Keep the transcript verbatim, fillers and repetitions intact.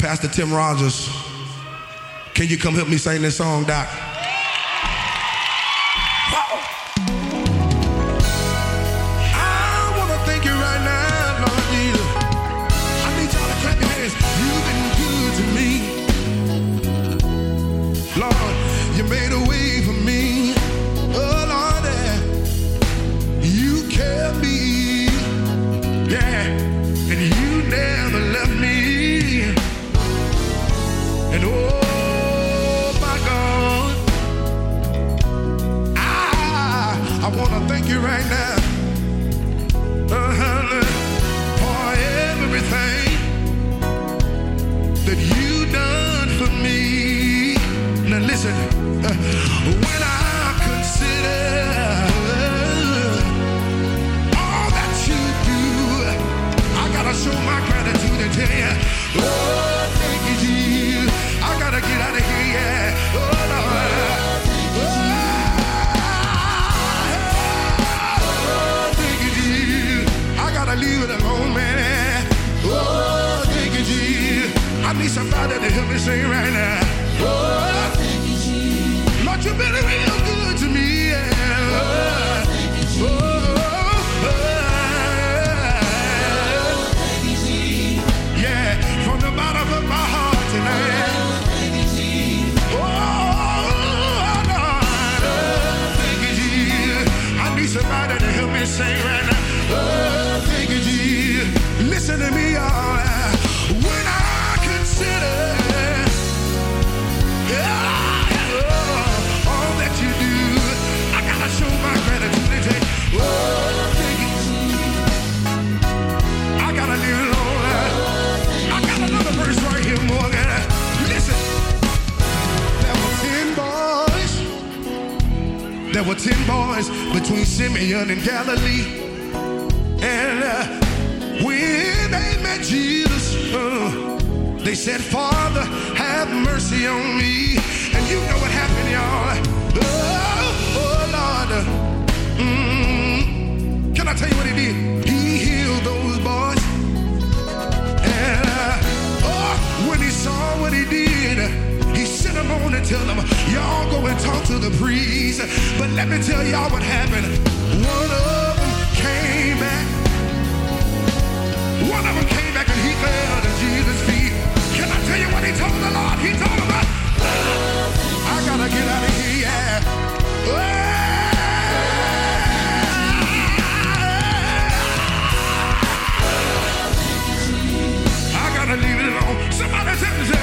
Pastor Tim Rogers, can you come help me sing this song, Doc? I want to thank you right now, Lord Jesus. I need y'all to clap your hands. You've been good to me. Lord, you made a way for me. Oh, Lord, you kept me. Yeah, and you never left me. And oh my God, I, I want to thank you right now uh-huh, for everything that you done for me. Now listen, uh, when I consider all that you do, I gotta show my gratitude and tell you, oh, thank you, Jesus. I gotta get out of here, yeah. Oh, Lord. Oh, thank you, Jesus. I gotta leave it alone, man. Oh, thank you, Jesus. I need somebody to help me sing right now. Oh, thank you, Jesus. Lord, you've been real good to me, yeah. Oh, thank you, Jesus. Oh, oh, thank you, Jesus. Yeah, from the bottom of my heart tonight. Somebody to help me sing right now. Oh, thank you, Jesus. Listen to me, y'all. When I consider yeah, oh, all that you do, I gotta show my gratitude and say, oh, thank you, Jesus. I gotta leave it alone. I got another verse right here, Morgan. Listen. There were ten boys. There were ten boys between Simeon and Galilee. And uh, when they met Jesus, uh, they said, Father, have mercy on me. And you know what happened, y'all. Oh, oh Lord. Mm, can I tell you what he did? He healed those boys. And uh, oh, when he saw what he did, he sent them on and tell them, y'all go and talk to the priest. But let me tell y'all what happened. One of them came back. One of them came back and he fell at Jesus' feet. Can I tell you what he told the Lord? He told him, I gotta get out of here, yeah. I gotta leave it alone. Somebody tell me,